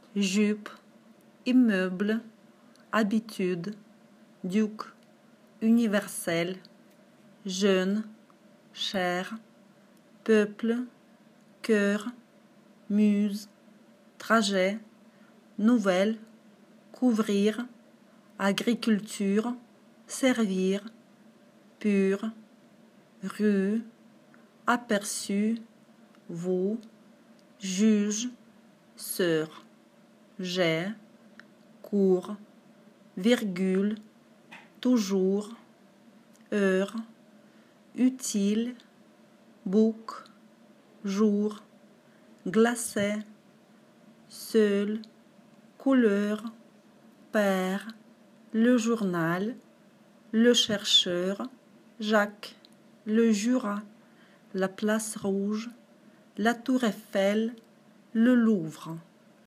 jupe, immeuble, habitude, duc, universel, jeune, chair, peuple, cœur, muse, trajet, nouvelle, couvrir, agriculture, servir, pur, rue, aperçu, vous, juge, sœur, j'ai, cours, virgule, toujours, heure, utile, bouc, jour, glacé, seul, couleur, père, le journal, le chercheur, Jacques, le Jura, la place rouge, la tour Eiffel, le Louvre.